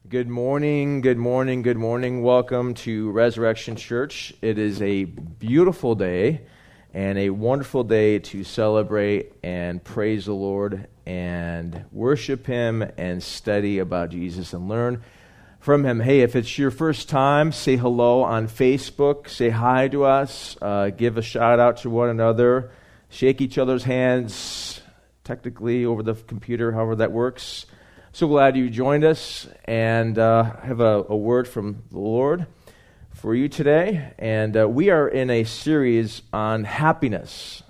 Good morning, good morning, good morning. Welcome to Resurrection Church. It is a beautiful day and a wonderful day to celebrate and praise the Lord and worship Him and study about Jesus and learn from Him. Hey, if it's your first time, say hello on Facebook. Say hi to us. Give a shout out to one another. Shake each other's hands, technically over the computer, however that works. So glad you joined us, and have a word from the Lord for you today. And we are in a series on happiness.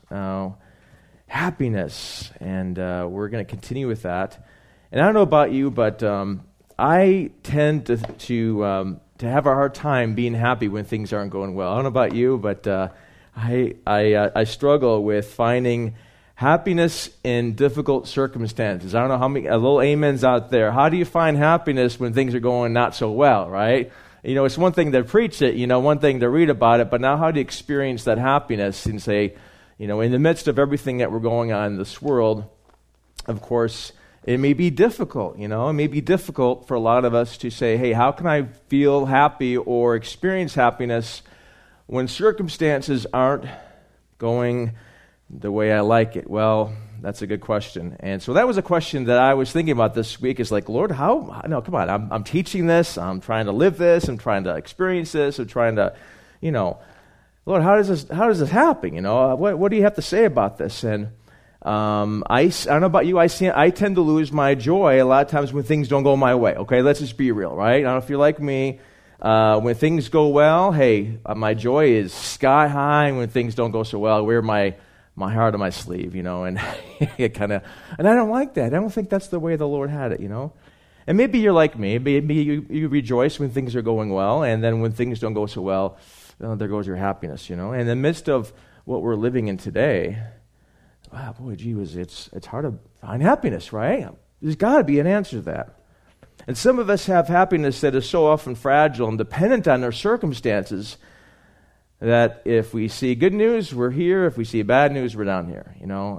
Happiness, and we're going to continue with that. And I don't know about you, but I tend to have a hard time being happy when things aren't going well. I don't know about you, but I struggle with finding happiness in difficult circumstances. I don't know how many, a little amens out there. How do you find happiness when things are going not so well, right? You know, it's one thing to preach it, one thing to read about it, but now how do you experience that happiness and say, in the midst of everything that we're going on in this world, of course, it may be difficult, it may be difficult for a lot of us to say, hey, how can I feel happy or experience happiness when circumstances aren't going the way I like it? Well, that's a good question. And so that was a question that I was thinking about this week, is like, Lord, how? No, come on. I'm teaching this. I'm trying to live this. I'm trying to experience this. I'm trying to, Lord, how does this happen? What do you have to say about this? And I don't know about you. I tend to lose my joy a lot of times when things don't go my way. Okay, let's just be real, right? I don't know if you're like me. When things go well, hey, my joy is sky high. And when things don't go so well, I wear my heart on my sleeve, and it and I don't like that. I don't think that's the way the Lord had it, And maybe you're like me. Maybe you rejoice when things are going well, and then when things don't go so well, there goes your happiness, In the midst of what we're living in today, wow, boy, gee whiz, it's hard to find happiness, right? There's got to be an answer to that. And some of us have happiness that is so often fragile and dependent on our circumstances that if we see good news, we're here. If we see bad news, we're down here,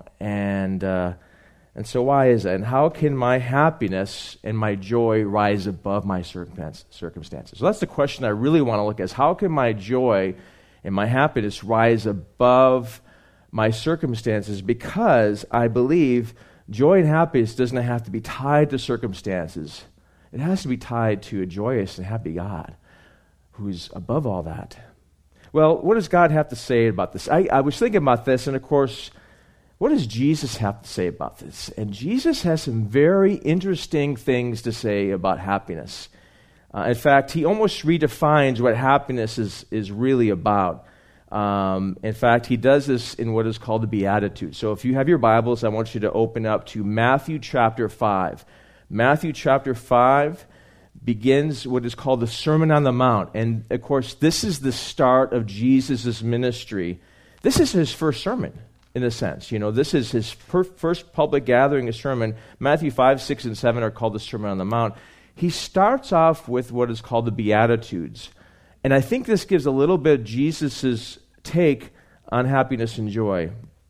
And so why is that? And how can my happiness and my joy rise above my circumstances? So that's the question I really want to look at, is how can my joy and my happiness rise above my circumstances? Because I believe joy and happiness doesn't have to be tied to circumstances. It has to be tied to a joyous and happy God who's above all that. Well, what does God have to say about this? I was thinking about this, and of course, what does Jesus have to say about this? And Jesus has some very interesting things to say about happiness. In fact, he almost redefines what happiness is really about. In fact, he does this in what is called the Beatitudes. So if you have your Bibles, I want you to open up to Matthew chapter 5. Matthew chapter 5 begins what is called the Sermon on the Mount. And, of course, this is the start of Jesus' ministry. This is his first sermon, in a sense. This is his first public gathering, a sermon. Matthew 5, 6, and 7 are called the Sermon on the Mount. He starts off with what is called the Beatitudes. And I think this gives a little bit of Jesus' take on happiness and joy.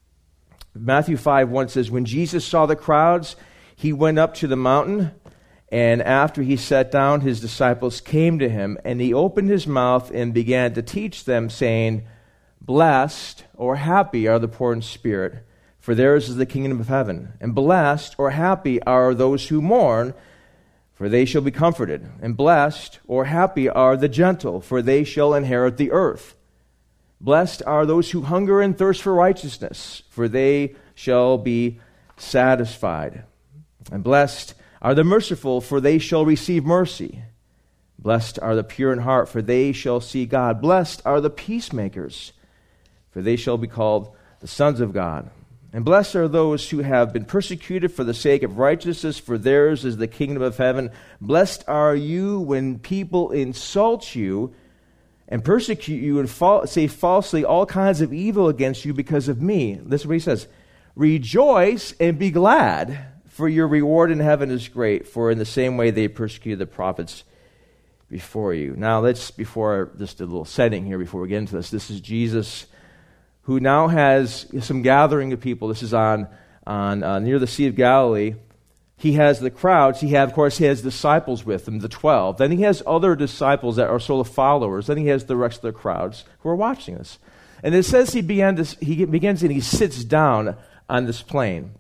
Matthew 5:1 says, when Jesus saw the crowds, he went up to the mountain, and after he sat down, his disciples came to him, and he opened his mouth and began to teach them, saying, blessed or happy are the poor in spirit, for theirs is the kingdom of heaven. And blessed or happy are those who mourn, for they shall be comforted. And blessed or happy are the gentle, for they shall inherit the earth. Blessed are those who hunger and thirst for righteousness, for they shall be satisfied. And blessed are the merciful, for they shall receive mercy. Blessed are the pure in heart, for they shall see God. Blessed are the peacemakers, for they shall be called the sons of God. And blessed are those who have been persecuted for the sake of righteousness, for theirs is the kingdom of heaven. Blessed are you when people insult you and persecute you and say falsely all kinds of evil against you because of me. This is what he says. Rejoice and be glad, for your reward in heaven is great, for in the same way they persecuted the prophets before you. Now, before just a little setting here before we get into this is Jesus, who now has some gathering of people. This is on near the Sea of Galilee. he has the crowds. Of course, he has disciples with him, the 12. Then he has other disciples that are sort of followers. Then he has the rest of the crowds who are watching this. And it says he begins and he sits down on this plain.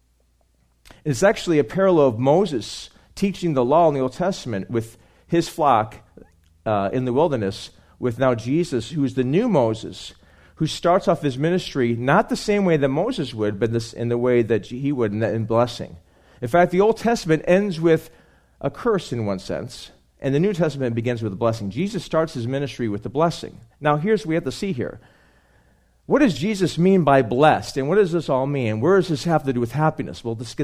It's actually a parallel of Moses teaching the law in the Old Testament with his flock in the wilderness, with now Jesus, who is the new Moses, who starts off his ministry not the same way that Moses would, but in the way that he would in blessing. In fact, the Old Testament ends with a curse in one sense, and the New Testament begins with a blessing. Jesus starts his ministry with the blessing. Now, here's what we have to see here. What does Jesus mean by blessed, and what does this all mean? Where does this have to do with happiness? Well, let's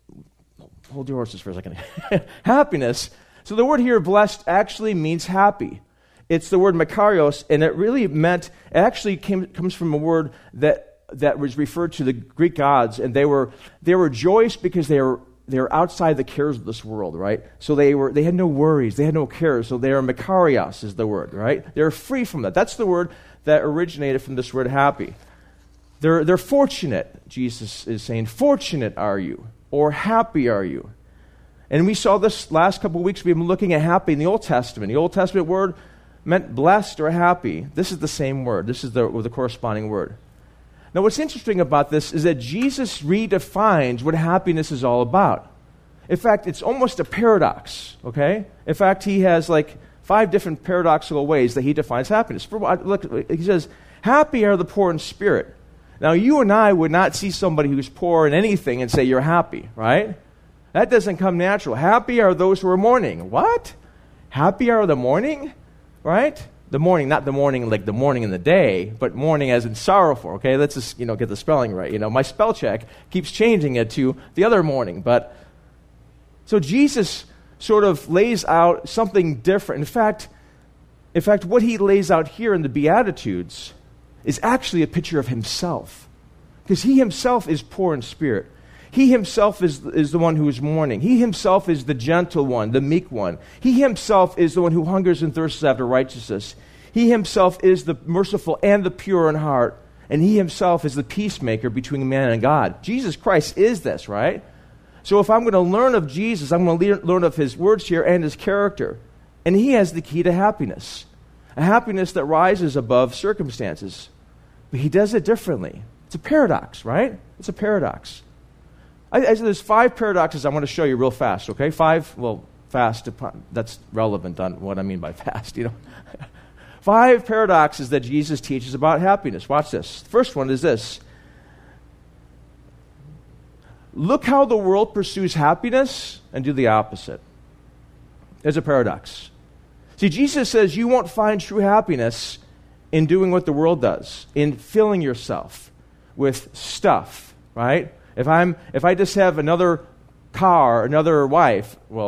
hold your horses for a second. Happiness. So the word here, blessed, actually means happy. It's the word makarios, and it actually comes from a word that was referred to the Greek gods, and they were joyous because they were outside the cares of this world, right? So they had no worries, they had no cares. So they are makarios is the word, right? They're free from that. That's the word that originated from this word happy. They're fortunate, Jesus is saying. Fortunate are you, or happy are you. And we saw this last couple of weeks. We've been looking at happy in the Old Testament. The Old Testament word meant blessed or happy. This is the same word. This is the corresponding word. Now, what's interesting about this is that Jesus redefines what happiness is all about. In fact, it's almost a paradox, okay? In fact, he has like 5 different paradoxical ways that he defines happiness. Look, he says, happy are the poor in spirit. Now, you and I would not see somebody who's poor in anything and say, you're happy, right? That doesn't come natural. Happy are those who are mourning. What? Happy are the mourning? Right? The morning, not the morning like the morning in the day, but mourning as in sorrowful. Okay, let's just get the spelling right. My spell check keeps changing it to the other morning. But so Jesus sort of lays out something different. In fact, what he lays out here in the Beatitudes is actually a picture of himself, because he himself is poor in spirit. He himself is the one who is mourning. He himself is the gentle one, the meek one. He himself is the one who hungers and thirsts after righteousness. He himself is the merciful and the pure in heart. And he himself is the peacemaker between man and God. Jesus Christ is this, right? So if I'm going to learn of Jesus, I'm going to learn of his words here and his character. And he has the key to happiness. A happiness that rises above circumstances. But he does it differently. It's a paradox, right? It's a paradox. There's 5 paradoxes I want to show you real fast, okay? 5, fast, that's relevant on what I mean by fast, 5 paradoxes that Jesus teaches about happiness. Watch this. The first one is this. Look how the world pursues happiness and do the opposite. There's a paradox. See, Jesus says you won't find true happiness in doing what the world does, in filling yourself with stuff, right? If I just have another car, another wife, or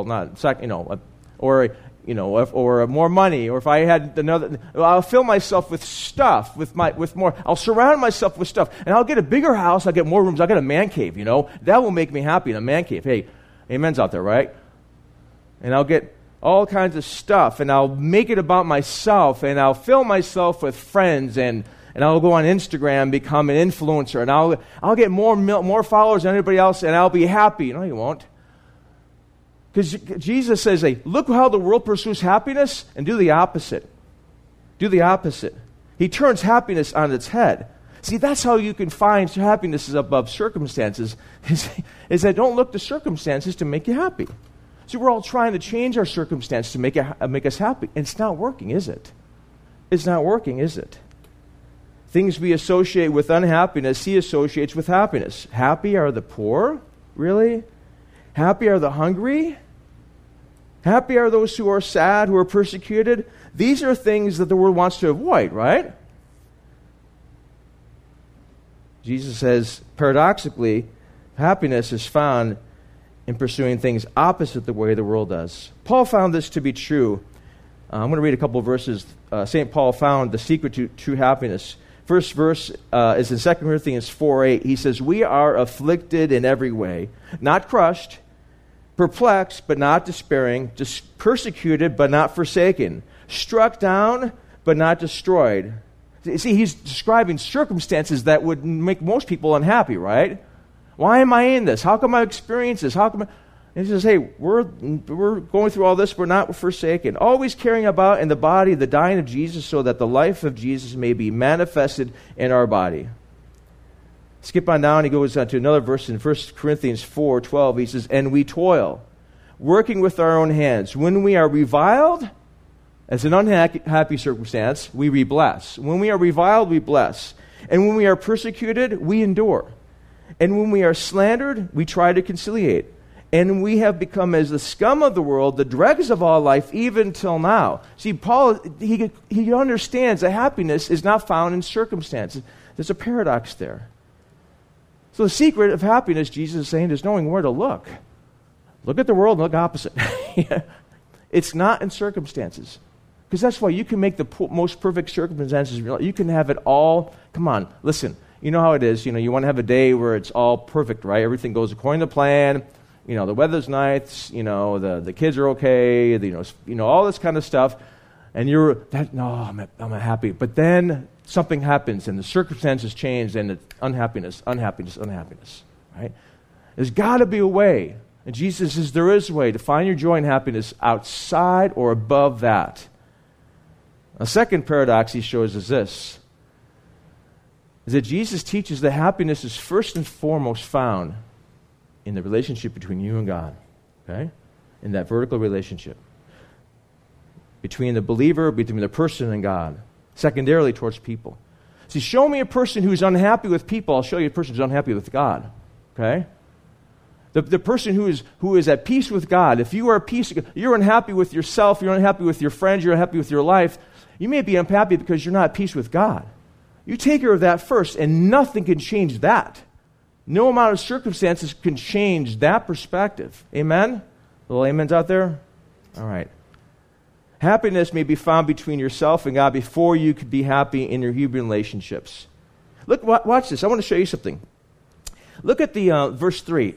more money, or if I had another, I'll fill myself with stuff, with more. I'll surround myself with stuff, and I'll get a bigger house. I'll get more rooms. I'll get a man cave. That will make me happy in a man cave. Hey, amen's out there, right? And I'll get all kinds of stuff, and I'll make it about myself, and I'll fill myself with friends and I'll go on Instagram, become an influencer, and I'll get more followers than anybody else, and I'll be happy. No, you won't. Because Jesus says, hey, look how the world pursues happiness, and do the opposite. Do the opposite. He turns happiness on its head. See, that's how you can find happiness is above circumstances, is that don't look to circumstances to make you happy. See, we're all trying to change our circumstance to make us happy, and it's not working, is it? It's not working, is it? Things we associate with unhappiness, he associates with happiness. Happy are the poor? Really? Happy are the hungry? Happy are those who are sad, who are persecuted? These are things that the world wants to avoid, right? Jesus says, paradoxically, happiness is found in pursuing things opposite the way the world does. Paul found this to be true. I'm going to read a couple of verses. St. Paul found the secret to true happiness. First verse is in 2 Corinthians 4:8. He says, we are afflicted in every way, not crushed, perplexed, but not despairing, persecuted, but not forsaken, struck down, but not destroyed. See, he's describing circumstances that would make most people unhappy, right? Why am I in this? How come I experience this? And he says, hey, we're going through all this, we're not forsaken. Always carrying about in the body the dying of Jesus so that the life of Jesus may be manifested in our body. Skip on down, he goes on to another verse in 1 Corinthians 4:12. He says, and we toil, working with our own hands. When we are reviled, as an unhappy circumstance, we bless. When we are reviled, we bless. And when we are persecuted, we endure. And when we are slandered, we try to conciliate. And we have become as the scum of the world, the dregs of all life, even till now. See, Paul, he understands that happiness is not found in circumstances. There's a paradox there. So the secret of happiness, Jesus is saying, is knowing where to look. Look at the world and look opposite. It's not in circumstances. Because that's why you can make the most perfect circumstances. You can have it all. Come on, listen. You know how it is. You want to have a day where it's all perfect, right? Everything goes according to plan. The weather's nice, the kids are okay, all this kind of stuff, and I'm happy. But then something happens, and the circumstances change, and it's unhappiness, right? There's got to be a way, and Jesus says there is a way to find your joy and happiness outside or above that. A second paradox he shows is this, is that Jesus teaches that happiness is first and foremost found in the relationship between you and God, okay? In that vertical relationship. Between the believer, between the person and God. Secondarily, towards people. See, show me a person who's unhappy with people, I'll show you a person who's unhappy with God, okay? The person who is at peace with God, if you are at peace, you're unhappy with yourself, you're unhappy with your friends, you're unhappy with your life, you may be unhappy because you're not at peace with God. You take care of that first, and nothing can change that. No amount of circumstances can change that perspective. Amen? Little amens out there? All right. Happiness may be found between yourself and God before you could be happy in your human relationships. Look, watch this. I want to show you something. Look at the verse 3.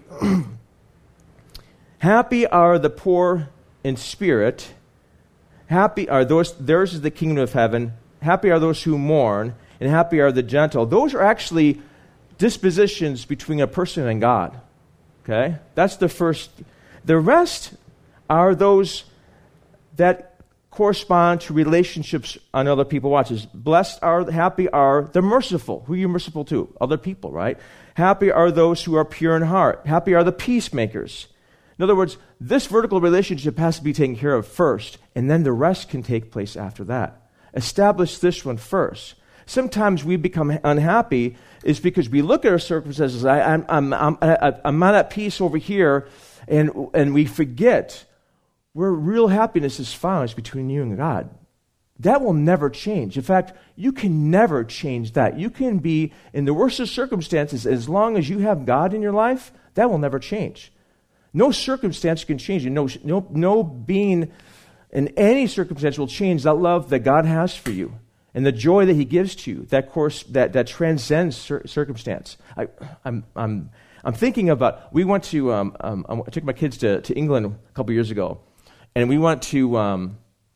Happy are the poor in spirit. Happy are those, theirs is the kingdom of heaven. Happy are those who mourn, and happy are the gentle. Those are actually dispositions between a person and God. Okay? That's the first. The rest are those that correspond to relationships on other people. Watch this. Blessed are, happy are the merciful. Who are you merciful to? Other people, right? Happy are those who are pure in heart. Happy are the peacemakers. In other words, this vertical relationship has to be taken care of first, and then the rest can take place after that. Establish this one first. Sometimes we become unhappy is because we look at our circumstances. I'm not at peace over here, and we forget where real happiness is found is between you and God. That will never change. In fact, you can never change that. You can be in the worst of circumstances as long as you have God in your life. That will never change. No circumstance can change it. No being in any circumstance will change that love that God has for you. And the joy that He gives to you, that transcends circumstance. I'm thinking about. We went to. I took my kids to England a couple years ago, and we went to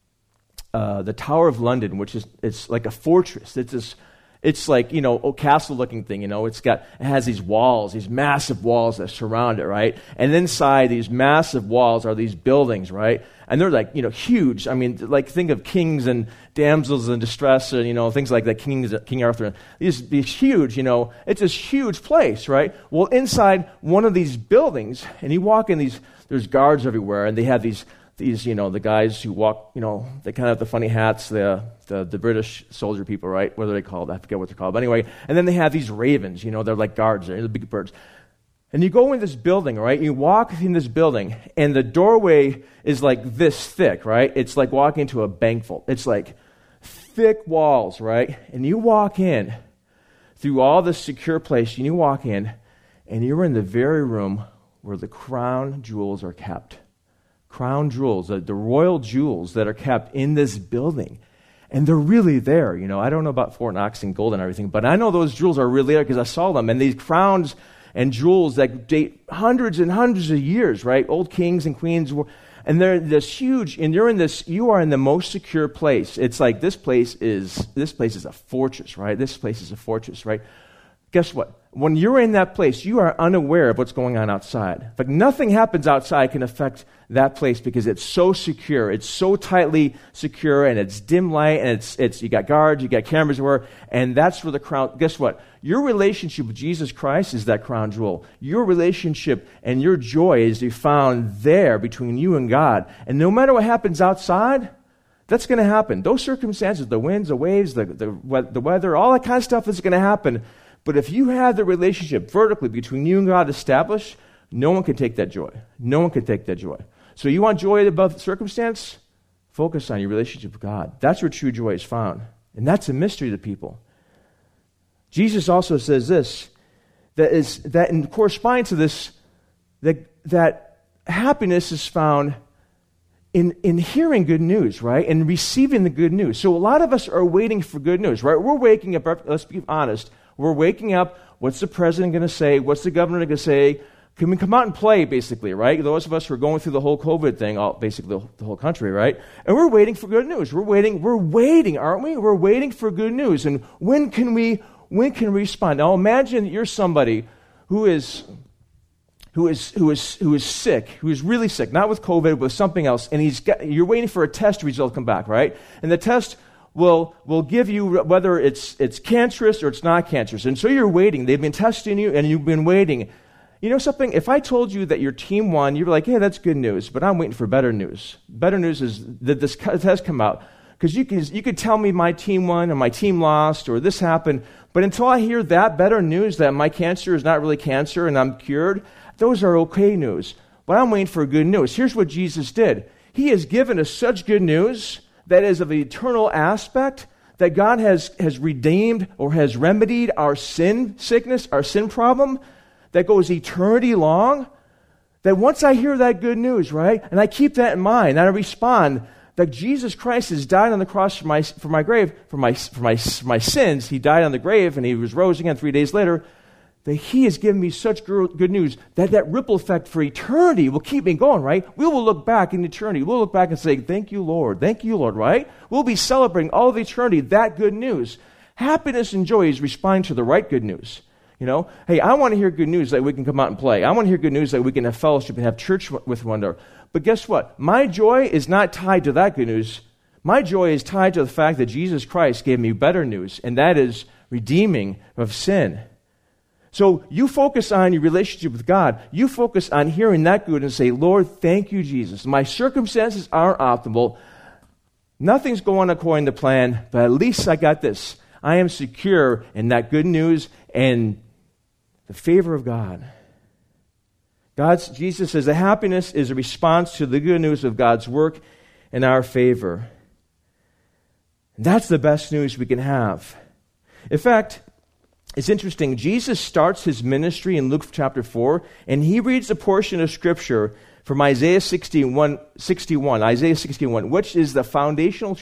the Tower of London, which it's like a fortress. It's like a castle-looking thing. It has these walls, these massive walls that surround it, right? And inside these massive walls are these buildings, right? And they're like huge. I mean, like think of kings and damsels in distress, and things like that. King Arthur. These huge. It's this huge place, right? Well, inside one of these buildings, and you walk in these. There's guards everywhere, and they have these the guys who walk, they kind of have the funny hats, the British soldier people, right? What are they called? I forget what they're called. But anyway, and then they have these ravens, they're like guards, they're the big birds. And you go in this building, right? You walk in this building, and the doorway is like this thick, right? It's like walking into a bank vault. It's like thick walls, right? And you walk in through all this secure place, and you walk in, and you're in the very room where the crown jewels are kept. Crown jewels, the royal jewels that are kept in this building. And they're really there. I don't know about Fort Knox and gold and everything, but I know those jewels are really there because I saw them. And these crowns and jewels that date hundreds and hundreds of years, right? Old kings and queens, and they're this huge, and you are in the most secure place. It's like this place is a fortress, right? This place is a fortress, right? guess what? When you're in that place, you are unaware of what's going on outside. But nothing happens outside can affect that place because it's so secure. It's so tightly secure, and it's dim light, and it's you got guards, you got cameras everywhere, and that's where the crown. Guess what? Your relationship with Jesus Christ is that crown jewel. Your relationship and your joy is to be found there between you and God. And no matter what happens outside, that's going to happen. Those circumstances, the winds, the waves, the weather, all that kind of stuff is going to happen. But if you have the relationship vertically between you and God established, no one can take that joy. No one can take that joy. So you want joy above circumstance? Focus on your relationship with God. That's where true joy is found. And that's a mystery to people. Jesus also says this, that in corresponding to this, that happiness is found in hearing good news, right? And receiving the good news. So a lot of us are waiting for good news, right? We're waking up, let's be honest, we're waking up, what's the president going to say? What's the governor going to say? Can we come out and play, basically, right? Those of us who are going through the whole COVID thing, basically the whole country, right? And we're waiting for good news. We're waiting, aren't we? We're waiting for good news. And when can we respond? Now imagine you're somebody who is sick, who is really sick, not with COVID, but with something else, and you're waiting for a test result to come back, right? And the test will give you whether it's cancerous or it's not cancerous. And so you're waiting. They've been testing you, and you've been waiting. You know something? If I told you that your team won, you'd be like, hey, that's good news, but I'm waiting for better news. Better news is that this test come out. Because you could tell me my team won and my team lost or this happened, but until I hear that better news that my cancer is not really cancer and I'm cured, those are okay news. But I'm waiting for good news. Here's what Jesus did. He has given us such good news that is of the eternal aspect, that God has redeemed or has remedied our sin sickness, our sin problem, that goes eternity long, that once I hear that good news, right, and I keep that in mind, and I respond that Jesus Christ has died on the cross for my sins. He died on the grave, and he was rose again 3 days later, that he has given me such good news that ripple effect for eternity will keep me going, right? We will look back in eternity. We'll look back and say, thank you, Lord, right? We'll be celebrating all of eternity, that good news. Happiness and joy is responding to the right good news. You know, hey, I want to hear good news that we can come out and play. I want to hear good news that we can have fellowship and have church with one another. But guess what? My joy is not tied to that good news. My joy is tied to the fact that Jesus Christ gave me better news, and that is redeeming of sin. So you focus on your relationship with God. You focus on hearing that good and say, Lord, thank you, Jesus. My circumstances aren't optimal. Nothing's going according to plan, but at least I got this. I am secure in that good news and the favor of God. Jesus says the happiness is a response to the good news of God's work in our favor. And that's the best news we can have. In fact, it's interesting. Jesus starts his ministry in Luke chapter 4, and he reads a portion of Scripture from Isaiah 61, which is the foundational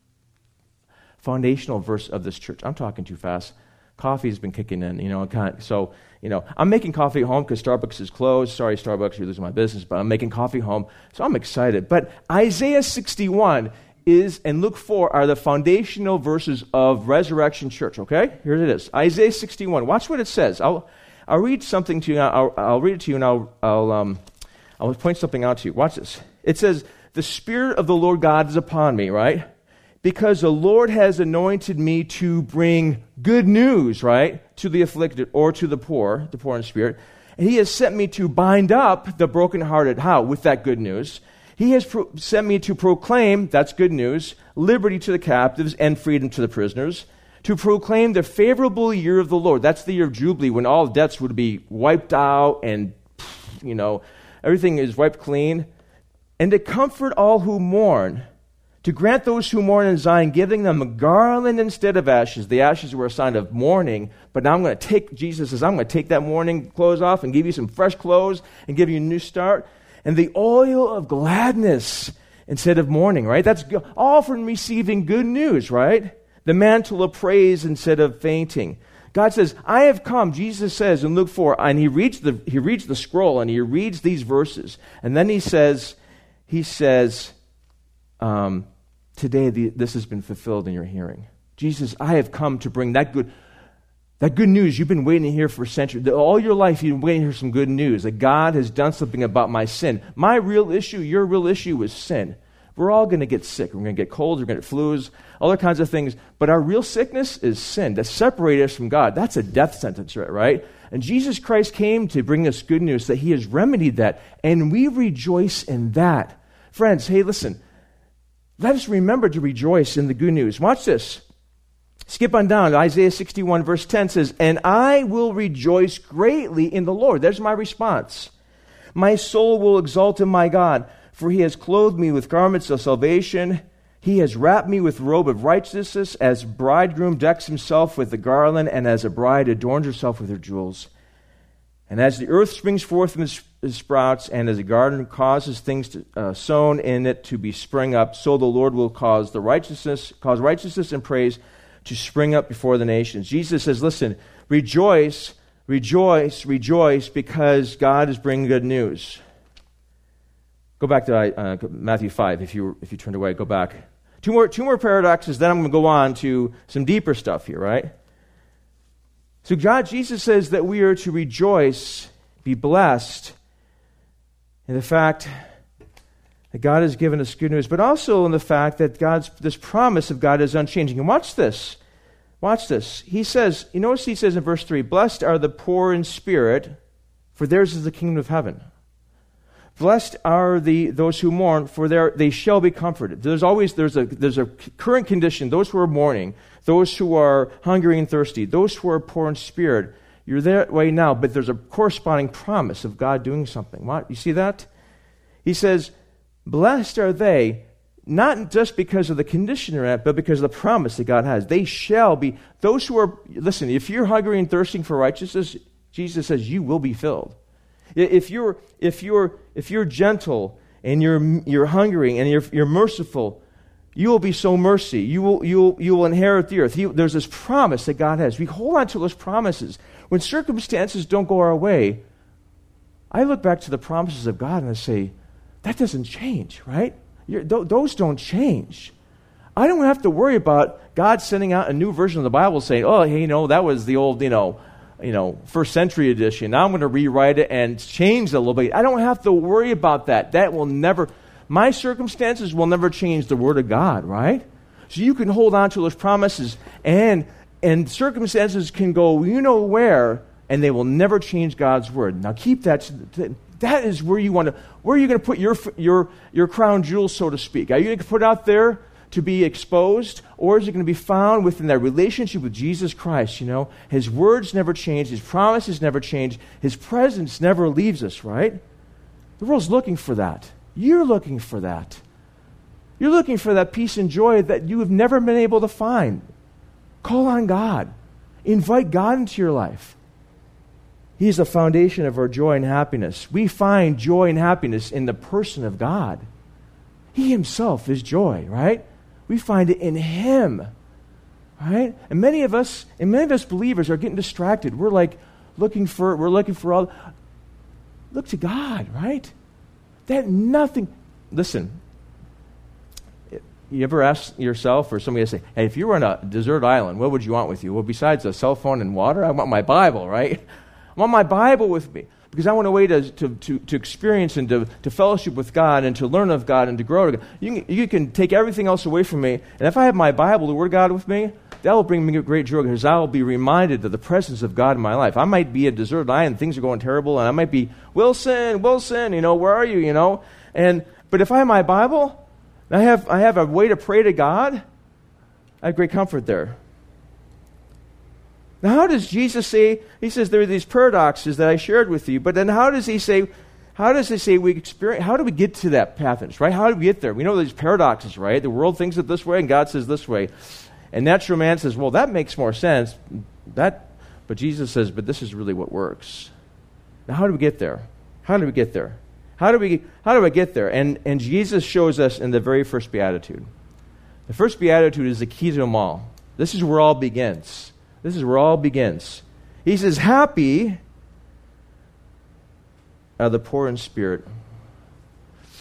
verse of this church. I'm talking too fast. Coffee's been kicking in, so I'm making coffee at home because Starbucks is closed. Sorry, Starbucks, you're losing my business, but I'm making coffee home, so I'm excited. But Isaiah 61 and Luke 4 are the foundational verses of Resurrection Church, okay? Here it is. Isaiah 61. Watch what it says. I'll read something to you. I'll read it to you, and I'll point something out to you. Watch this. It says, the Spirit of the Lord God is upon me, right? Because the Lord has anointed me to bring good news, right? To the afflicted or to the poor in spirit. And he has sent me to bind up the brokenhearted. How? With that good news. He has sent me to proclaim, that's good news, liberty to the captives and freedom to the prisoners, to proclaim the favorable year of the Lord. That's the year of Jubilee, when all debts would be wiped out and, everything is wiped clean. And to comfort all who mourn, to grant those who mourn in Zion, giving them a garland instead of ashes. The ashes were a sign of mourning, but now Jesus says, I'm going to take that mourning clothes off and give you some fresh clothes and give you a new start. And the oil of gladness instead of mourning, right? That's all from receiving good news, right? The mantle of praise instead of fainting. God says, I have come, Jesus says in Luke 4, and he reads the scroll and he reads these verses. And then he says, today this has been fulfilled in your hearing. Jesus, I have come to bring that good. That good news you've been waiting to hear for centuries. All your life you've been waiting to hear some good news, that God has done something about my sin. My real issue, your real issue is sin. We're all going to get sick. We're going to get colds, we're going to get flus, other kinds of things. But our real sickness is sin. That separates us from God. That's a death sentence, right? And Jesus Christ came to bring us good news that he has remedied that. And we rejoice in that. Friends, hey, listen. Let us remember to rejoice in the good news. Watch this. Skip on down. Isaiah 61 verse 10 says, "And I will rejoice greatly in the Lord." There's my response. "My soul will exult in my God, for he has clothed me with garments of salvation. He has wrapped me with a robe of righteousness, as a bridegroom decks himself with a garland, and as a bride adorns herself with her jewels. And as the earth springs forth from its sprouts, and as a garden causes things sown in it to be spring up, so the Lord will cause righteousness and praise to spring up before the nations." Jesus says, listen, rejoice, rejoice, rejoice, because God is bringing good news. Go back to Matthew 5, if you turned away, go back. Two more paradoxes, then I'm going to go on to some deeper stuff here, right? So Jesus says that we are to rejoice, be blessed in the fact that God has given us good news, but also in the fact that this promise of God is unchanging. And watch this. Watch this. He says, you notice he says in verse 3, "Blessed are the poor in spirit, for theirs is the kingdom of heaven. Blessed are those who mourn, for they shall be comforted." There's a current condition. Those who are mourning, those who are hungry and thirsty, those who are poor in spirit. You're that way now, but there's a corresponding promise of God doing something. What? You see that? He says, blessed are they, not just because of the condition they're at, but because of the promise that God has. They shall be, those who are, listen, if you're hungry and thirsting for righteousness, Jesus says you will be filled. If you're gentle and you're hungry and you're merciful, you will be so mercy. You will inherit the earth. There's this promise that God has. We hold on to those promises. When circumstances don't go our way, I look back to the promises of God and I say, that doesn't change, right? Those don't change. I don't have to worry about God sending out a new version of the Bible saying, oh, hey, that was the old, first century edition. Now I'm going to rewrite it and change it a little bit. I don't have to worry about that. That will never, my circumstances will never change the Word of God, right? So you can hold on to those promises, and circumstances can go where, and they will never change God's Word. Now keep that. That is where you are you going to put your crown jewels, so to speak? Are you going to put it out there to be exposed, or is it going to be found within that relationship with Jesus Christ? His words never change, His promises never change, His presence never leaves us, right? The world's looking for that. You're looking for that. You're looking for that peace and joy that you have never been able to find. Call on God. Invite God into your life. He is the foundation of our joy and happiness. We find joy and happiness in the person of God. He Himself is joy, right? We find it in Him, right? And many of us believers are getting distracted. We're looking for all. Look to God, right? Listen, you ever ask yourself or somebody to say, hey, if you were on a desert island, what would you want with you? Well, besides a cell phone and water, I want my Bible, right? I want my Bible with me because I want a way to experience and to fellowship with God and to learn of God and to grow to God. You can take everything else away from me, and if I have my Bible, the Word of God with me, that will bring me great joy because I will be reminded of the presence of God in my life. I might be a deserted island, things are going terrible, and I might be, Wilson, where are you, But if I have my Bible, I have a way to pray to God, I have great comfort there. Now, how does Jesus say, He says there are these paradoxes that I shared with you, but then how does He say we experience, how do we get to that pathos, right? How do we get there? We know these paradoxes, right? The world thinks it this way and God says this way. And natural man says, well, that makes more sense. But Jesus says, but this is really what works. Now, how do we get there? How do we get there? How do I get there? And Jesus shows us in the very first beatitude. The first beatitude is the key to them all. This is where all begins. He says, happy are the poor in spirit.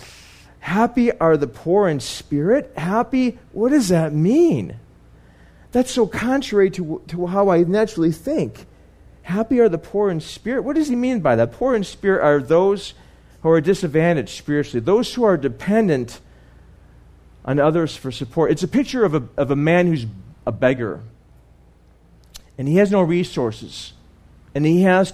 Happy are the poor in spirit? Happy, what does that mean? That's so contrary to how I naturally think. Happy are the poor in spirit. What does he mean by that? Poor in spirit are those who are disadvantaged spiritually, those who are dependent on others for support. It's a picture of a man who's a beggar, and he has no resources, and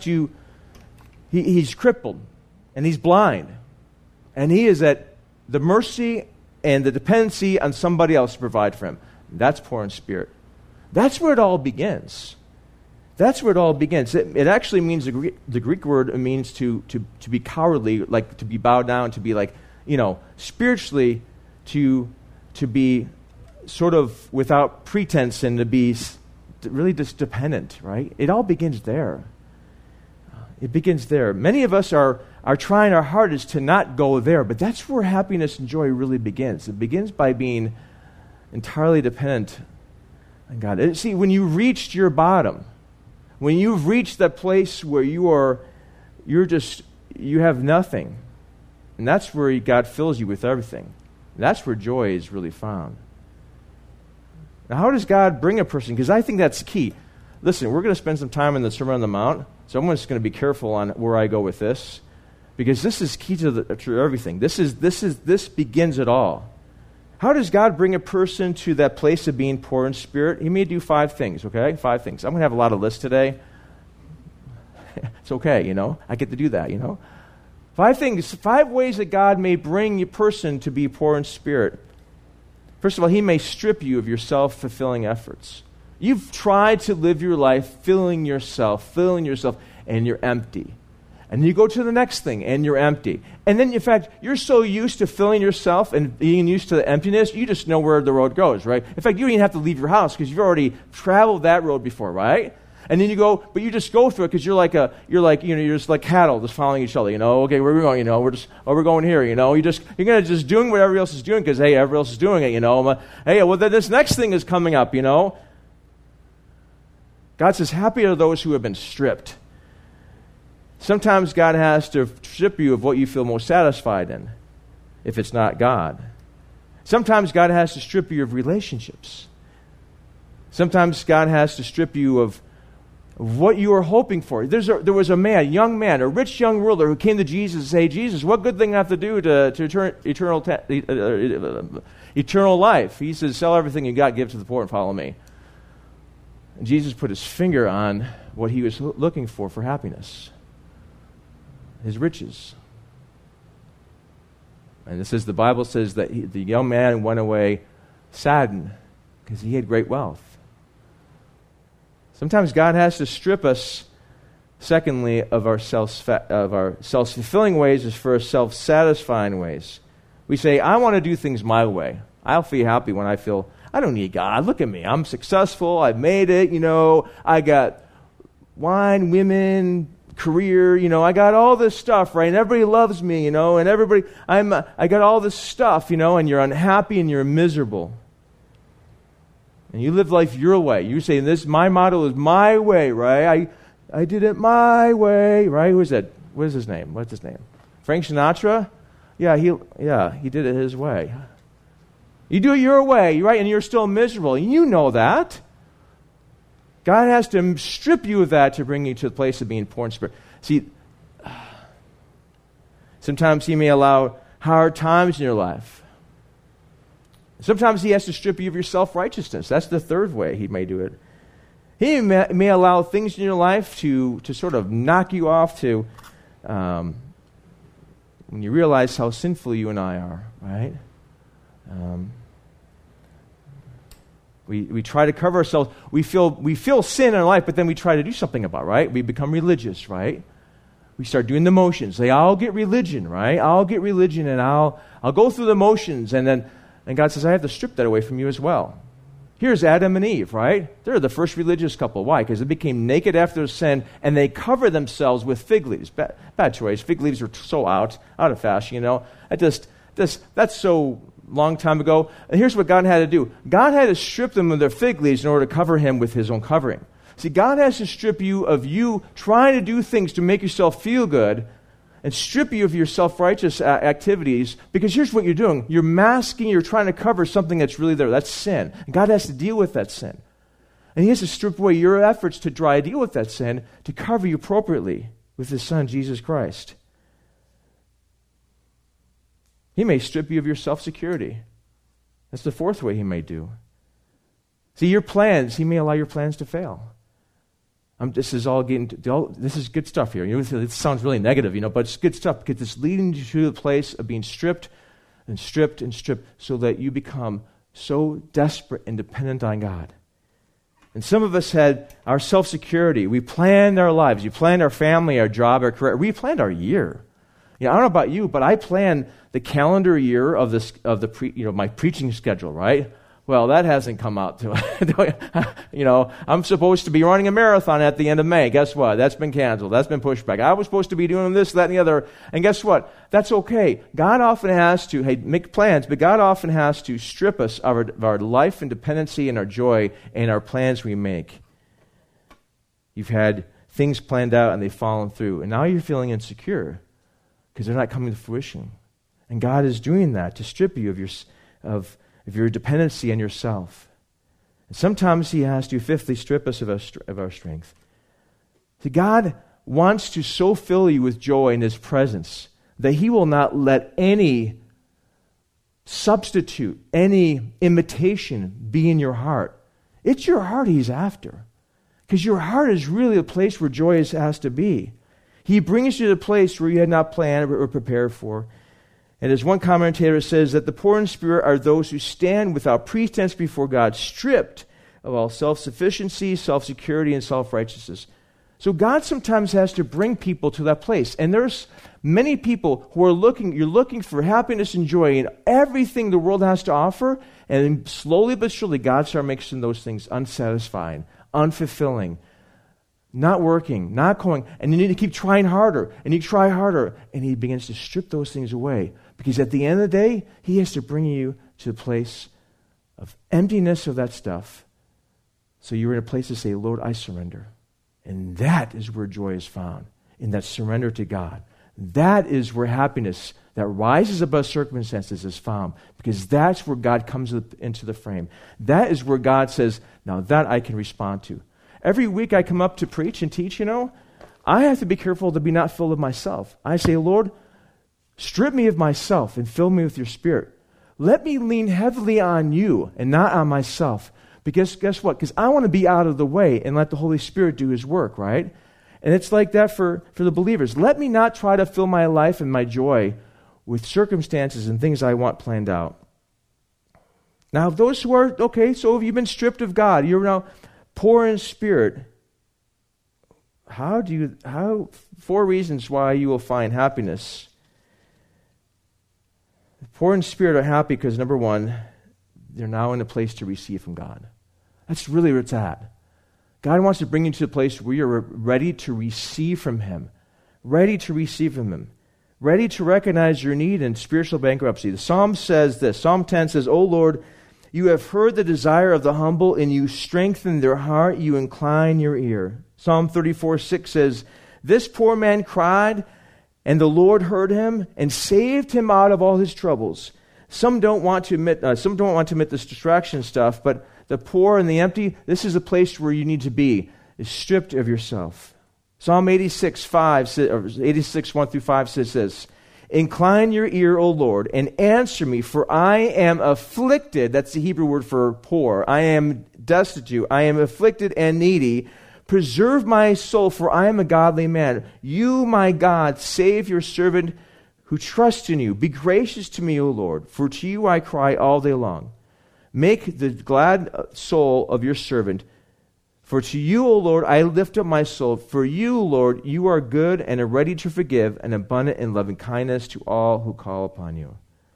he's crippled, and he's blind, and he is at the mercy and the dependency on somebody else to provide for him. That's poor in spirit. That's where it all begins. That's where it all begins. It actually means, the Greek word means to be cowardly, like to be bowed down, to be like, spiritually to be sort of without pretense and to be really just dependent, right? It all begins there. It begins there. Many of us are trying our hardest to not go there, but that's where happiness and joy really begins. It begins by being entirely dependent on God. And see, when you reached your bottom, when you've reached that place where you have nothing, and that's where God fills you with everything. That's where joy is really found. Now, how does God bring a person? Because I think that's key. Listen, we're going to spend some time in the Sermon on the Mount, so I'm just going to be careful on where I go with this, because this is key to everything. This begins it all. How does God bring a person to that place of being poor in spirit? He may do 5 things, okay? 5 things. I'm going to have a lot of lists today. It's okay, I get to do that, 5 things, 5 ways that God may bring a person to be poor in spirit. First of all, he may strip you of your self-fulfilling efforts. You've tried to live your life filling yourself, and you're empty. And you go to the next thing, and you're empty. And then, in fact, you're so used to filling yourself and being used to the emptiness, you just know where the road goes, right? In fact, you don't even have to leave your house because you've already traveled that road before, right? And then you go, but you just go through it because you're just like cattle, just following each other. Okay, where are we going? We're going here. You're gonna just doing what everybody else is doing because everybody else is doing it. Hey, well, then this next thing is coming up. God says, happy are those who have been stripped. Sometimes God has to strip you of what you feel most satisfied in, if it's not God. Sometimes God has to strip you of relationships. Sometimes God has to strip you of what you were hoping for. There was a young man, a rich young ruler who came to Jesus and said, Jesus, what good thing I have to do to eternal life? He says, sell everything you got, give it to the poor, and follow me. And Jesus put his finger on what he was looking for happiness. His riches. And the Bible says that the young man went away saddened because he had great wealth. Sometimes God has to strip us, secondly, of our self-fulfilling ways as for self-satisfying ways. We say, I want to do things my way. I'll feel happy when I feel, I don't need God. Look at me. I'm successful. I've made it. I got wine, women, career, I got all this stuff, right? And everybody loves me, and everybody, I got all this stuff, and you're unhappy and you're miserable. And you live life your way. You say, my motto is my way, right? I did it my way, right? Who is that? What is his name? What's his name? Frank Sinatra? Yeah, he did it his way. You do it your way, right? And you're still miserable. You know that. God has to strip you of that to bring you to the place of being poor in spirit. See, sometimes he may allow hard times in your life. Sometimes he has to strip you of your self-righteousness. That's the third way he may do it. He may allow things in your life to sort of knock you off to when you realize how sinful you and I are, right? We try to cover ourselves. We feel sin in our life, but then we try to do something about it, right? We become religious, right? We start doing the motions. Say, I'll get religion, right? I'll get religion, and I'll go through the motions, and God says, I have to strip that away from you as well. Here's Adam and Eve, right? They're the first religious couple. Why? Because they became naked after sin, and they cover themselves with fig leaves. Bad choice. Fig leaves are so out of fashion, That's so long time ago. And here's what God had to do. God had to strip them of their fig leaves in order to cover him with his own covering. See, God has to strip you of you trying to do things to make yourself feel good and strip you of your self-righteous activities, because here's what you're doing. You're masking, you're trying to cover something that's really there. That's sin. And God has to deal with that sin. And he has to strip away your efforts to try to deal with that sin to cover you appropriately with his Son, Jesus Christ. He may strip you of your self-security. That's the fourth way he may do. See, your plans, he may allow your plans to fail. This is good stuff here. It sounds really negative, but it's good stuff because it's leading you to the place of being stripped and stripped and stripped so that you become so desperate and dependent on God. And some of us had our self-security. We planned our lives. We planned our family, our job, our career. We planned our year. I don't know about you, but I planned the calendar year of my preaching schedule, right? Well, that hasn't come out to I'm supposed to be running a marathon at the end of May. Guess what? That's been canceled. That's been pushed back. I was supposed to be doing this, that, and the other. And guess what? That's okay. God often has to make plans, but God often has to strip us of our life and dependency and our joy and our plans we make. You've had things planned out and they've fallen through, and now you're feeling insecure because they're not coming to fruition. And God is doing that to strip you of your dependency on yourself. And sometimes he has to, fifthly, strip us of our strength. See, God wants to so fill you with joy in his presence that he will not let any substitute, any imitation be in your heart. It's your heart he's after. Because your heart is really a place where joy has to be. He brings you to a place where you had not planned or prepared for. And as one commentator says, that the poor in spirit are those who stand without pretense before God, stripped of all self-sufficiency, self-security, and self-righteousness. So God sometimes has to bring people to that place. And there's many people who you're looking for happiness and joy in everything the world has to offer, and slowly but surely God starts making those things unsatisfying, unfulfilling, not working, not going, and you need to keep trying harder, and you try harder, and he begins to strip those things away. Because at the end of the day, he has to bring you to a place of emptiness of that stuff, so you're in a place to say, Lord, I surrender. And that is where joy is found, in that surrender to God. That is where happiness that rises above circumstances is found, because that's where God comes into the frame. That is where God says, now that I can respond to. Every week I come up to preach and teach, I have to be careful to be not filled with myself. I say, Lord, strip me of myself and fill me with your Spirit. Let me lean heavily on you and not on myself. Because guess what? Because I want to be out of the way and let the Holy Spirit do his work, right? And it's like that for the believers. Let me not try to fill my life and my joy with circumstances and things I want planned out. Now, those who are, so have you been stripped of God? You're now poor in spirit. Four reasons why you will find happiness. The poor in spirit are happy because, number one, they're now in a place to receive from God. That's really where it's at. God wants to bring you to a place where you're ready to receive from him. Ready to receive from him. Ready to recognize your need and spiritual bankruptcy. The Psalm says this. Psalm 10 says, O Lord, you have heard the desire of the humble, and you strengthen their heart. You incline your ear. Psalm 34:6 says, this poor man cried, and the Lord heard him and saved him out of all his troubles. Some don't want to admit this distraction stuff, but the poor and the empty, this is a place where you need to be, is stripped of yourself. Psalm 86:1-5 says this, incline your ear, O Lord, and answer me, for I am afflicted. That's the Hebrew word for poor. I am destitute. I am afflicted and needy. Preserve my soul, for I am a godly man. You, my God, save your servant who trusts in you. Be gracious to me, O Lord, for to you I cry all day long. Make the glad soul of your servant. For to you, O Lord, I lift up my soul. For you, Lord, you are good and are ready to forgive and abundant in loving kindness to all who call upon you.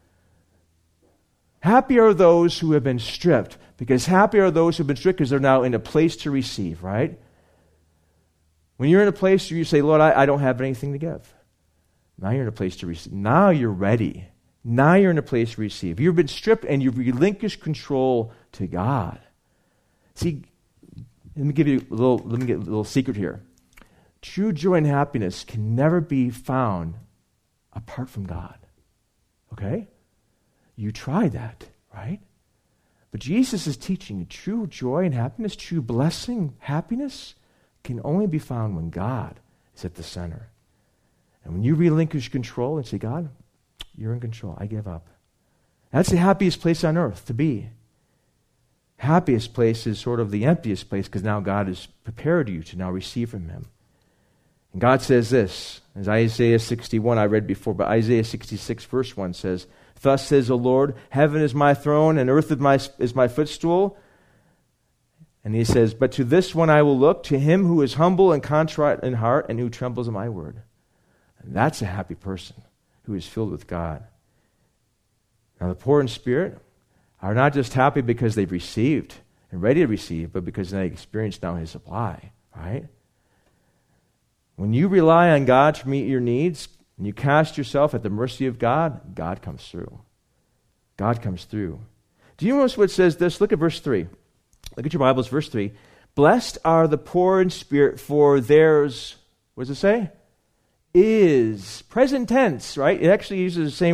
Happy are those who have been stripped, because happy are those who have been stripped because they're now in a place to receive, right? When you're in a place where you say, Lord, I don't have anything to give. Now you're in a place to receive. Now you're ready. Now you're in a place to receive. You've been stripped and you've relinquished control to God. See, let me get a little secret here. True joy and happiness can never be found apart from God. Okay? You try that, right? But Jesus is teaching true joy and happiness, true blessing, happiness can only be found when God is at the center. And when you relinquish control and say, God, you're in control, I give up. That's the happiest place on earth to be. Happiest place is sort of the emptiest place because now God has prepared you to now receive from Him. And God says this, as Isaiah 61 I read before, but Isaiah 66 verse 1 says, Thus says the Lord, heaven is my throne and earth is my footstool. And He says, But to this one I will look, to him who is humble and contrite in heart and who trembles at my word. And that's a happy person who is filled with God. Now the poor in spirit are not just happy because they've received and ready to receive, but because they experience now His supply, right? When you rely on God to meet your needs, and you cast yourself at the mercy of God, God comes through. God comes through. Do you notice what it says this? Look at verse 3. Look at your Bibles, verse 3. Blessed are the poor in spirit, for theirs, what does it say? Is. Present tense, right? It actually uses the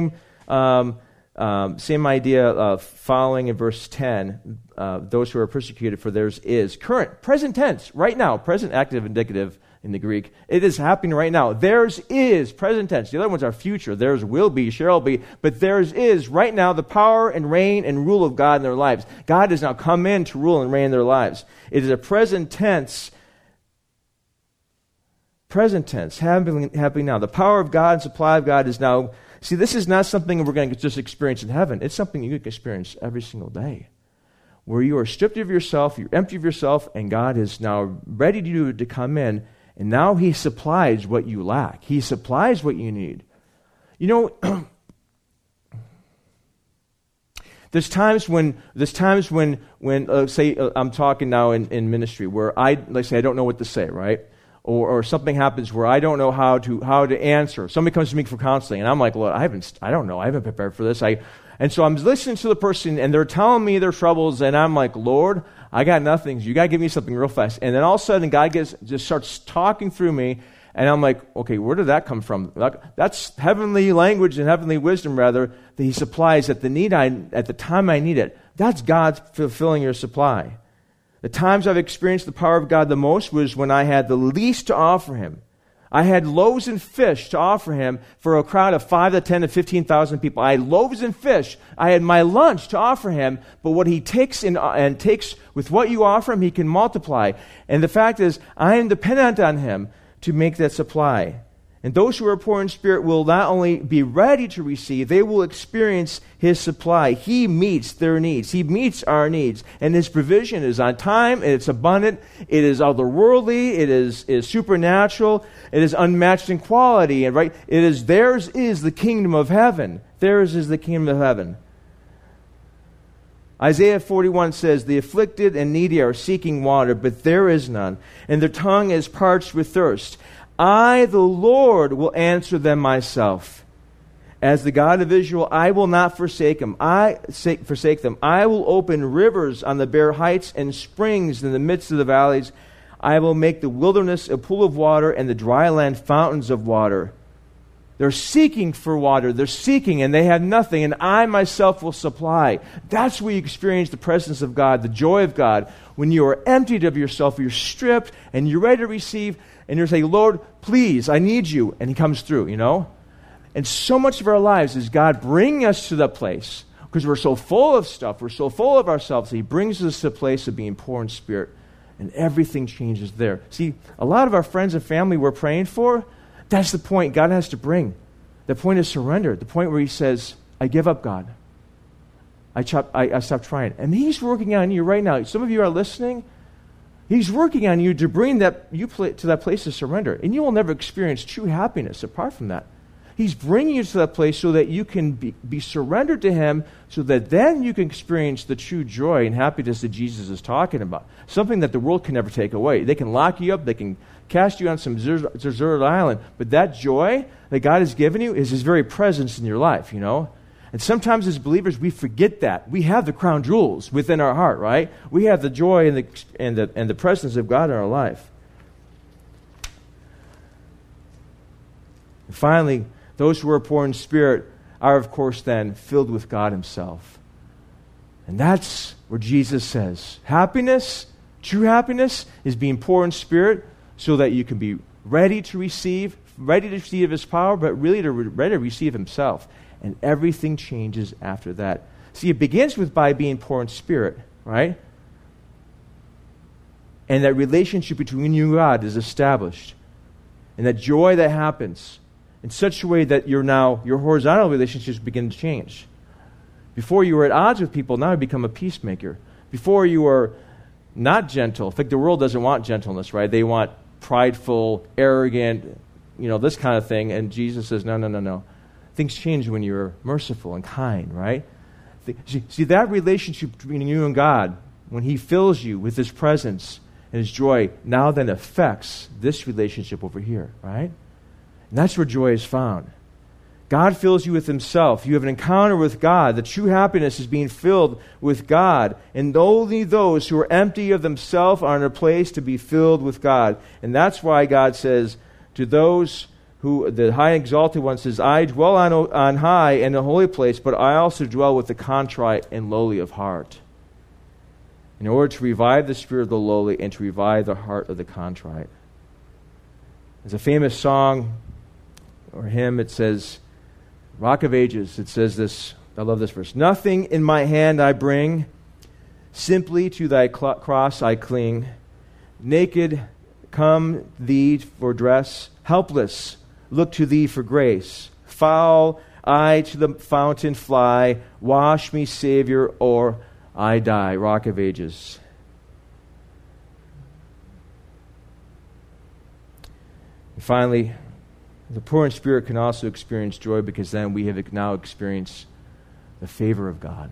same idea following in verse 10. Those who are persecuted, for theirs is. Current, present tense, right now. Present, active, indicative in the Greek. It is happening right now. Theirs is, present tense. The other ones are future. Theirs will be, shall be. But theirs is, right now, the power and reign and rule of God in their lives. God has now come in to rule and reign in their lives. It is a present tense. Present tense, happening now. The power of God and supply of God is now. See, this is not something we're going to just experience in heaven. It's something you can experience every single day. Where you are stripped of yourself, you're empty of yourself, and God is now ready to come in. And now He supplies what you lack. He supplies what you need. You know, there's times when say I'm talking now in ministry where let's say I don't know what to say, right? Or something happens where I don't know how to answer. Somebody comes to me for counseling, and I'm like, well, I don't know. I haven't prepared for this. And so I'm listening to the person, and they're telling me their troubles, and I'm like, Lord, I got nothing. You got to give me something real fast. And then all of a sudden, God just starts talking through me, and I'm like, okay, where did that come from? That's heavenly language and heavenly wisdom, rather, that He supplies at the time I need it. That's God fulfilling your supply. The times I've experienced the power of God the most was when I had the least to offer Him. I had loaves and fish to offer Him for a crowd of 5 to 10 to 15,000 people. I had loaves and fish. I had my lunch to offer Him, but what He takes and takes with what you offer Him, He can multiply. And the fact is, I am dependent on Him to make that supply. And those who are poor in spirit will not only be ready to receive, they will experience His supply. He meets their needs. He meets our needs. And His provision is on time, and it's abundant, it is otherworldly, it is supernatural, it is unmatched in quality. And right, theirs is the kingdom of heaven. Theirs is the kingdom of heaven. Isaiah 41 says, The afflicted and needy are seeking water, but there is none, and their tongue is parched with thirst. I, the Lord, will answer them myself. As the God of Israel, I will not forsake them. I will open rivers on the bare heights and springs in the midst of the valleys. I will make the wilderness a pool of water and the dry land fountains of water. They're seeking for water. They're seeking and they have nothing, and I myself will supply. That's where you experience the presence of God, the joy of God. When you are emptied of yourself, you're stripped, and you're ready to receive, and you're saying, Lord, please, I need you. And He comes through, you know? And so much of our lives is God bringing us to that place because we're so full of stuff, we're so full of ourselves, He brings us to a place of being poor in spirit, and everything changes there. See, a lot of our friends and family we're praying for, that's the point God has to bring. The point is surrender. The point where He says, I give up, God. I stop trying. And He's working on you right now. Some of you are listening. He's working on you to bring you to that place of surrender. And you will never experience true happiness apart from that. He's bringing you to that place so that you can be surrendered to Him, so that then you can experience the true joy and happiness that Jesus is talking about. Something that the world can never take away. They can lock you up. They can cast you on some deserted island. But that joy that God has given you is His very presence in your life, you know? And sometimes as believers, we forget that. We have the crown jewels within our heart, right? We have the joy and the presence of God in our life. And finally, those who are poor in spirit are, of course, then filled with God Himself. And that's where Jesus says, happiness, true happiness, is being poor in spirit so that you can be ready to receive His power, but really ready to receive Himself. And everything changes after that. See, it begins by being poor in spirit, right? And that relationship between you and God is established. And that joy that happens in such a way that your horizontal relationships begin to change. Before you were at odds with people, now you become a peacemaker. Before you were not gentle. In fact, the world doesn't want gentleness, right? They want prideful, arrogant, this kind of thing. And Jesus says, no. Things change when you're merciful and kind, right? See, that relationship between you and God, when He fills you with His presence and His joy, now then affects this relationship over here, right? And that's where joy is found. God fills you with Himself. You have an encounter with God. The true happiness is being filled with God. And only those who are empty of themselves are in a place to be filled with God. And that's why God says to those who, the high exalted one says, I dwell on high in the holy place, but I also dwell with the contrite and lowly of heart. In order to revive the spirit of the lowly and to revive the heart of the contrite. There's a famous song or hymn, it says, Rock of Ages, it says this, I love this verse. Nothing in my hand I bring, simply to thy cross I cling. Naked come thee for dress, helpless look to thee for grace. Foul I to the fountain fly, wash me, Savior, or I die. Rock of Ages. And finally, the poor in spirit can also experience joy because then we have now experienced the favor of God.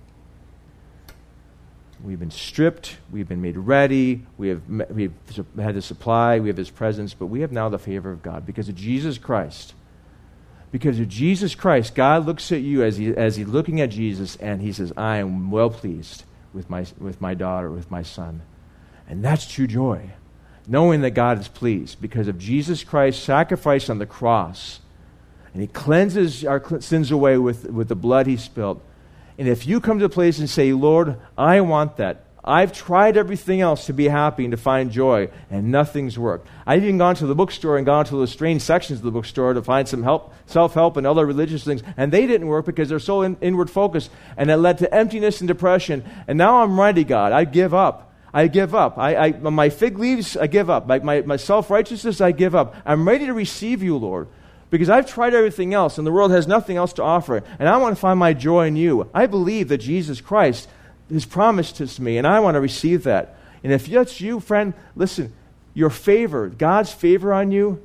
We've been stripped, we've been made ready, we've had the supply, we have His presence, but we have now the favor of God because of Jesus Christ. Because of Jesus Christ, God looks at you as He's looking at Jesus, and He says, I am well pleased with my daughter, with my son. And that's true joy. Knowing that God is pleased because of Jesus Christ's sacrifice on the cross. And He cleanses our sins away with the blood He spilled. And if you come to a place and say, Lord, I want that. I've tried everything else to be happy and to find joy, and nothing's worked. I've even gone to the bookstore and gone to the strange sections of the bookstore to find some help, self-help and other religious things, and they didn't work because they're so inward focused, and it led to emptiness and depression. And now I'm ready, God. I give up. My fig leaves, I give up. My self-righteousness, I give up. I'm ready to receive you, Lord, because I've tried everything else, and the world has nothing else to offer, and I want to find my joy in you. I believe that Jesus Christ has promised this to me, and I want to receive that. And if that's you, friend, listen, your favor, God's favor on you,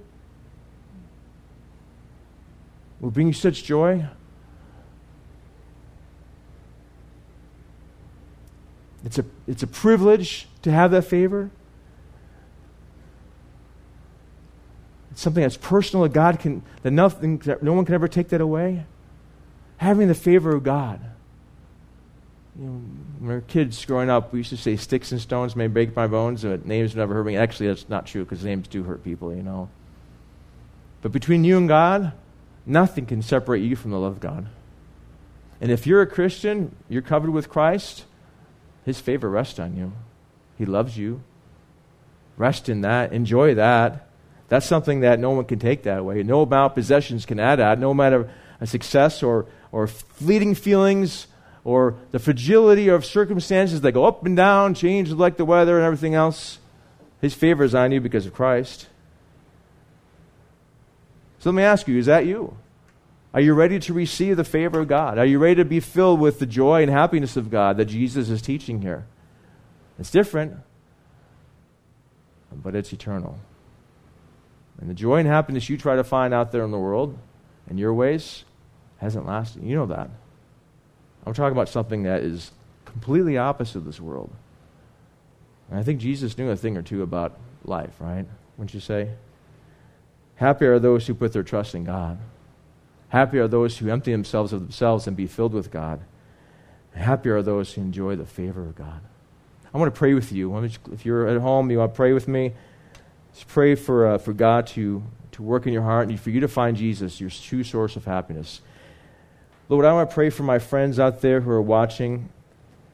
will bring you such joy. It's a privilege to have that favor. It's something that's personal that no one can ever take that away. Having the favor of God. When we were kids growing up, we used to say sticks and stones may break my bones, but names never hurt me. Actually, that's not true because names do hurt people, But between you and God, nothing can separate you from the love of God. And if you're a Christian, you're covered with Christ, His favor rests on you. He loves you. Rest in that. Enjoy that. That's something that no one can take that away. No amount of possessions can add that. No matter a success or fleeting feelings or the fragility of circumstances that go up and down, change like the weather and everything else. His favor is on you because of Christ. So let me ask you, is that you? Are you ready to receive the favor of God? Are you ready to be filled with the joy and happiness of God that Jesus is teaching here? It's different, but it's eternal. And the joy and happiness you try to find out there in the world, in your ways, hasn't lasted. You know that. I'm talking about something that is completely opposite of this world. And I think Jesus knew a thing or two about life, right? Wouldn't you say? Happy are those who put their trust in God. Happy are those who empty themselves of themselves and be filled with God. Happy are those who enjoy the favor of God. I want to pray with you. If you're at home, you want to pray with me. Just pray for God to work in your heart and for you to find Jesus, your true source of happiness. Lord, I want to pray for my friends out there who are watching.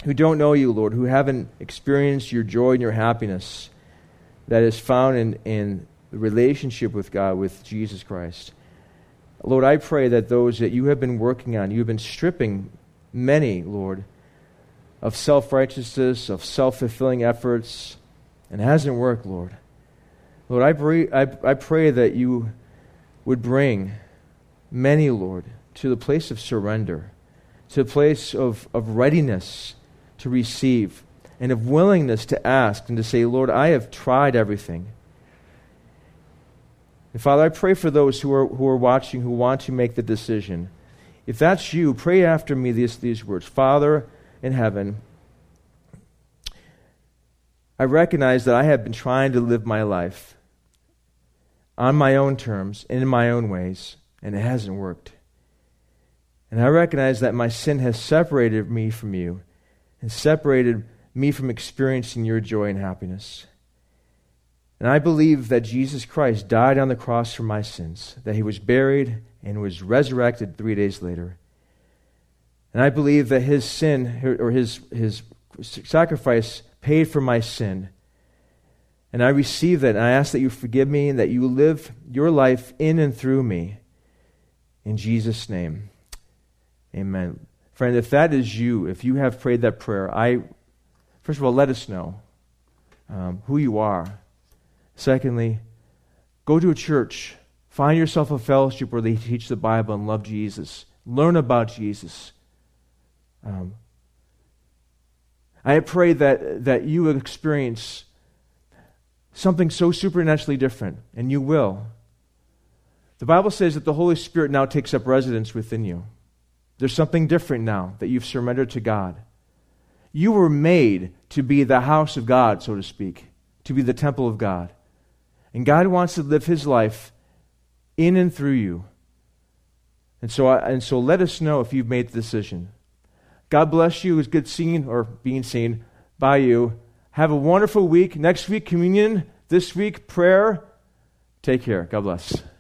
who don't know you, Lord, who haven't experienced your joy and your happiness that is found in the relationship with God, with Jesus Christ. Lord, I pray that those that you have been working on, you have been stripping many, Lord, of self-righteousness, of self-fulfilling efforts, and it hasn't worked, Lord. Lord, I pray that you would bring many, Lord, to the place of surrender, to the place of readiness to receive, and of willingness to ask and to say, Lord, I have tried everything. And Father, I pray for those who are watching, who want to make the decision. If that's you, pray after me these words. Father in heaven, I recognize that I have been trying to live my life on my own terms and in my own ways, and it hasn't worked. And I recognize that my sin has separated me from you and separated me from experiencing your joy and happiness. And I believe that Jesus Christ died on the cross for my sins, that he was buried and was resurrected 3 days later. And I believe that his sin, or his sacrifice, paid for my sin. And I receive that, and I ask that you forgive me and that you live your life in and through me. In Jesus' name, amen. Friend, if that is you, if you have prayed that prayer, first of all, let us know who you are. Secondly, go to a church. Find yourself a fellowship where they teach the Bible and love Jesus. Learn about Jesus. I pray that you will experience something so supernaturally different, and you will. The Bible says that the Holy Spirit now takes up residence within you. There's something different now that you've surrendered to God. You were made to be the house of God, so to speak, to be the temple of God. And God wants to live his life in and through you. And so let us know if you've made the decision. God bless you. It was good seeing or being seen by you. Have a wonderful week. Next week, communion. This week, prayer. Take care. God bless.